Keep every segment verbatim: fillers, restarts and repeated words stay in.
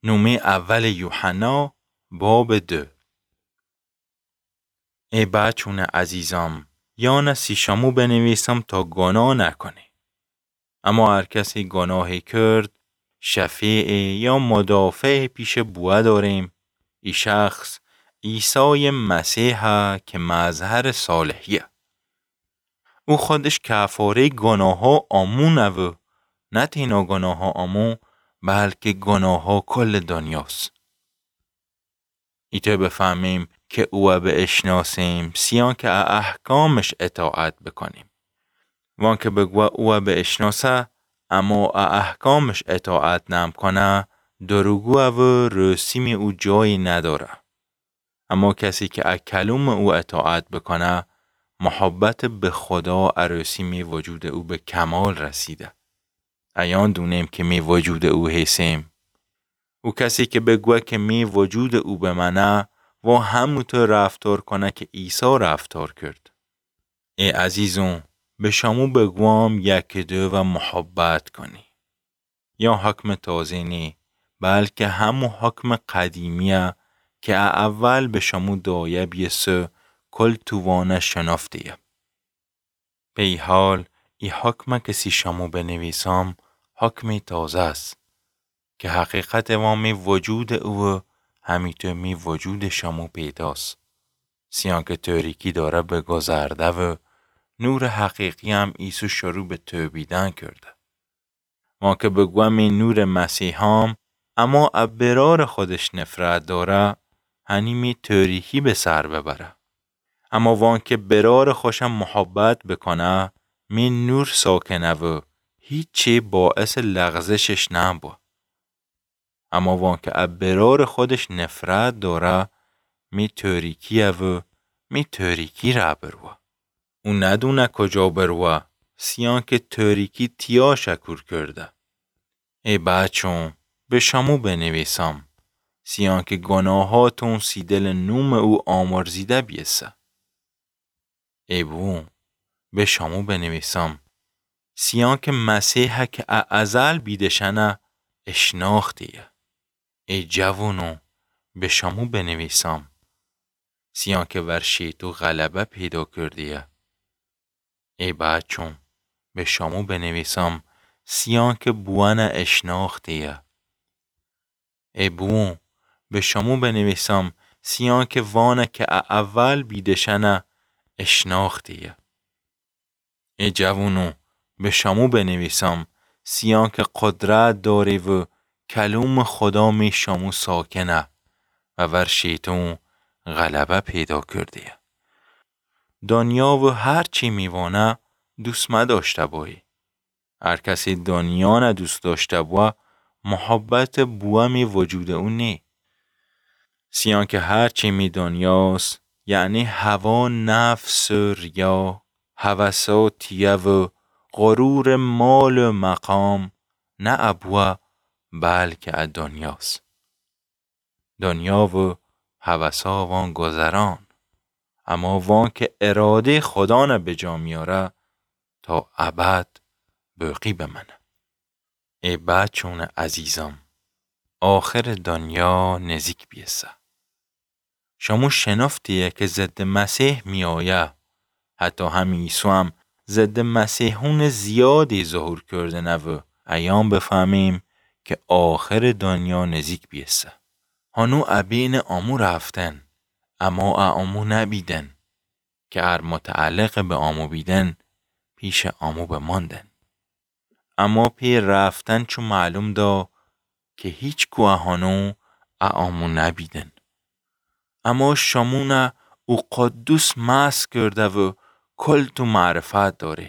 نومه اول یوحنا باب دو. ای بچون عزیزم، یا نسیشمو بنویسم تا گناه نکنه. اما هر کسی گناهی کرد، شفیع یا مدافع پیش بوا داریم. ای شخص عیسی مسیح که مظهر صالحیه. او خودش کفاره گناه ها آمونه و نه تنها گناه ها آمون، بلکه گناه ها کل دنیاست. ایته بفهمیم که او به اشناسیم سیان که احکامش اطاعت بکنیم. وان که بگوه او به اشناسه اما احکامش اطاعت نم کنه، دروگو و رسیم او جایی نداره. اما کسی که اکلوم او اطاعت بکنه، محبت به خدا ارسیمی وجود او به کمال رسیده. ایان دونیم که می وجود او هستیم. او کسی که بگوه که می وجود او به منه و همونطور رفتار کنه که عیسی رفتار کرد. ای عزیزون، به شما بگوام یک دو و محبت کنی. یا حکم تازه نی، بلکه همون حکم قدیمیه که اول به شما دایه بیسه کل توانه شنافتیه. به ای حال ای حکم کسی شما بنویسم حکم تازه است که حقیقت وامی وجود او همیتو می وجود شما پیداست. سیان که تاریکی داره به گذرده و نور حقیقی هم عیسی شروع به توبیدن کرده. ما که بگویم نور مسیح هم اما ابرار خودش نفرت داره، هنیمی تاریکی به سر ببره. اما وان که برار خوشم محبت بکنه، می نور ساکنه و هیچی باعث لغزشش نبو. اما وان که ابرار خودش نفرت داره، می تاریکیه و می تاریکی را بروه. او ندونه کجا بروه، سیان که تاریکی تیا شکور کرده. ای بچون، به شما بنویسم، سیان که گناهاتون سیدل نوم او آمرزیده بیسه. ای بو، به شما بنویسم، سیان که مسیح که ازل بیدشنه اشناختیه. ای جوانو، به شما بنویسم، سیان که ورشیتو غلبه پیدا کردیه. ای بچون، به شما بنویسم، سیان که بوانه اشناختیه. ای بو، به شما بنویسم، سیان که وانه که اول بیدشنه اشناختیه. ای جوانو، به شما بنویسم، سیان که قدرت داری و کلوم خدا می شما ساکنه و ور شیطان غلبه پیدا کردیه. دنیا و هر چی میوانه دوست مداشته بایی. هر کسی دنیا نه دوست داشته با محبت بوا می وجود اون نی. سیان که هر چی می دنیاست، یعنی هوا، نفس، ریا، هوساتیه و غرور مال و مقام، نه ابوه بلکه از دنیاست. دنیا و هوسا وان گذران، اما وان که اراده خدا نه به جا میاره تا ابد باقی بمانه. ای بچون عزیزم، آخر دنیا نزدیک بیسته. شما شنافتیه که ضد مسیح می آیه. حتی همین عیسی هم ضد مسیحون زیادی ظهور کرده نه و ایام بفهمیم که آخر دنیا نزدیک بیسته. هنو ابین آمو رفتن، اما آمو نبیدن که ار متعلق به آمو بیدن پیش آمو بماندن. اما پی رفتن چون معلوم دا که هیچ گوهانو آمو نبیدن. اما شمونه او قدوس مس کرده و کل تو معرفت داره.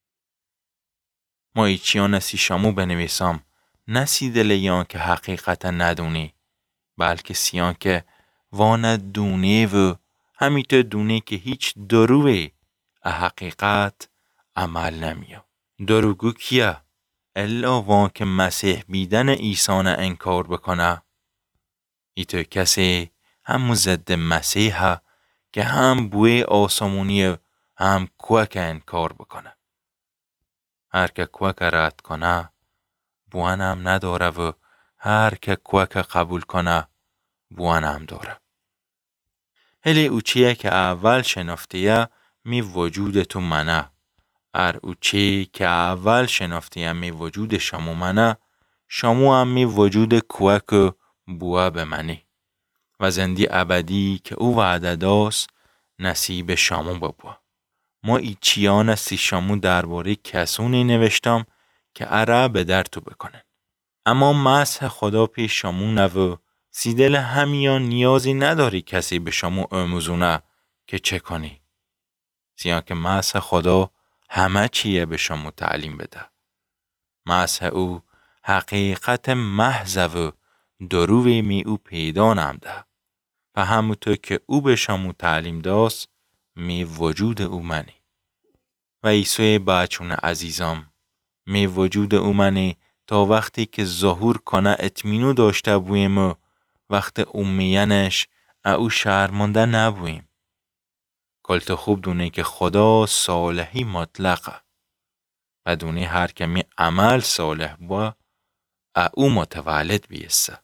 ما ایچیا نسی شمو بنویسم، نسی دلیان که حقیقتا ندونی، بلکه سیان که وانه دونه و همیته دونه که هیچ دروه حقیقت عمل نمیا. دروگو کیه؟ الا وان که مسیح بیدن عیسانه انکار بکنه. ایتو کسی همو ضد مسیحه که هم بوی آسمونی هم کوک انکار بکنه. هر که کوک رد کنه بوان هم نداره و هر که کوک قبول کنه بوانم داره. هلی اوچیه که اول شنافتیه می وجود تو منه. ار اوچی که اول شنافتیه می وجود شامو منه، شامو هم می وجود کوک بوه به منی. و زندی ابدی که او وعده داست نصیب شامو ببوه. ما ایچیان سی شامو درباره کسونی نوشتم که اره به در تو بکنن. اما مسح خدا پیش شامو نوه سیدل همیان نیازی نداری کسی به شامو اموزونه که چه کنی. زیان که مسح خدا همه چیه به شامو تعلیم بده. مسح او حقیقت محض و دروی می او پیدا نمده. و همونطور که او به شامو تعلیم داست می وجود او منی. و عیسی بچون عزیزم می وجود او منی تا وقتی که ظهور کنه اطمینو داشته بویم و وقت اومینش او شرمنده نبویم. کلت خوب دونه که خدا صالحی مطلقه و دونه هر کمی عمل صالح با او متولد بیسته.